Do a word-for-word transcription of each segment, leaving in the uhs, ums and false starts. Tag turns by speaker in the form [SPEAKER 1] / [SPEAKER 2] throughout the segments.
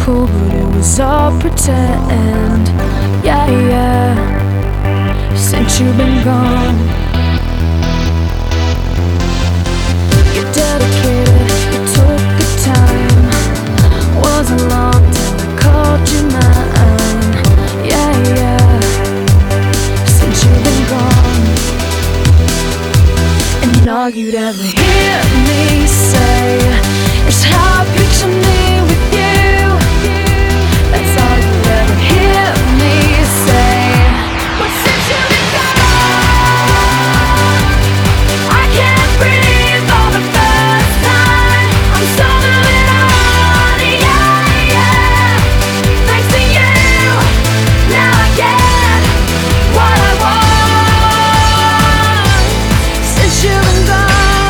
[SPEAKER 1] cool, but it was all pretend. Yeah, yeah, since you've been gone. You're dedicated, you took the time. Wasn't long till I called you mine. Yeah, yeah, since you've been gone. And all you'd ever hear me say is how I picture me with you. That's all you'd ever hear me say. But since you've been gone, I can't breathe for the first time. I'm so moving on, yeah, yeah. Thanks to you, now I get what I want. Since you've been gone.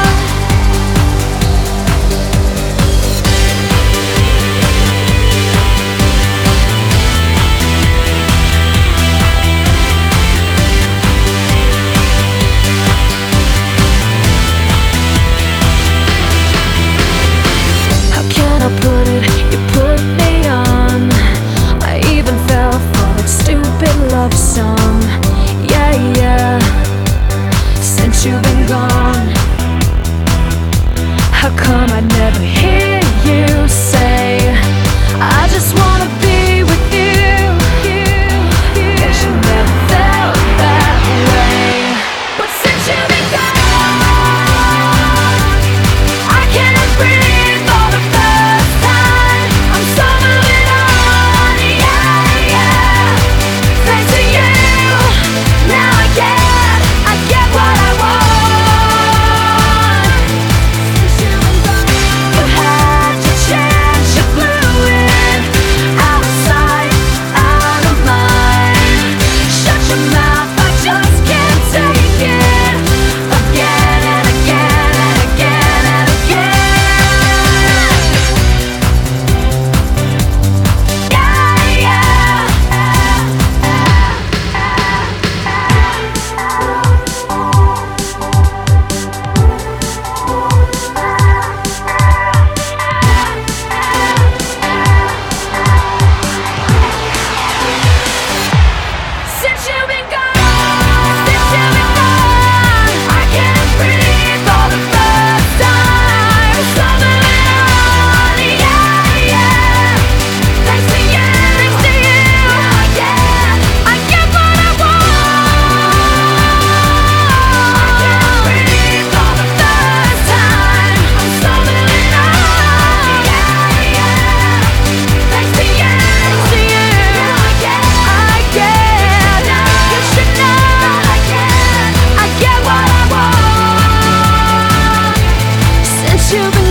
[SPEAKER 1] I put it, you put me on. I even fell for that stupid love song. Yeah, yeah, since you've been gone. How come I never hear you say I just wanna be with you? Guess you never felt that way. But since you've been gone, I can't breathe for the first time. I'm so moving on, yeah, yeah. Thanks to you, now I get, I get what I want. Since you've been gone, you had your chance, you blew it. Out of sight, out of mind. Shut your mouth, I just can't take it. Again and again and again and again. Yeah, yeah. Since you've been gone, since you've been gone, I can't breathe for the first time. So moving on, yeah, yeah. Thanks to you, thanks to you, I get, I get what I want. I can't breathe for the first time. I'm so moving on, yeah, yeah. Thanks to you, thanks to you, I get, I get. You should know, I get, I get what I want. Since you've been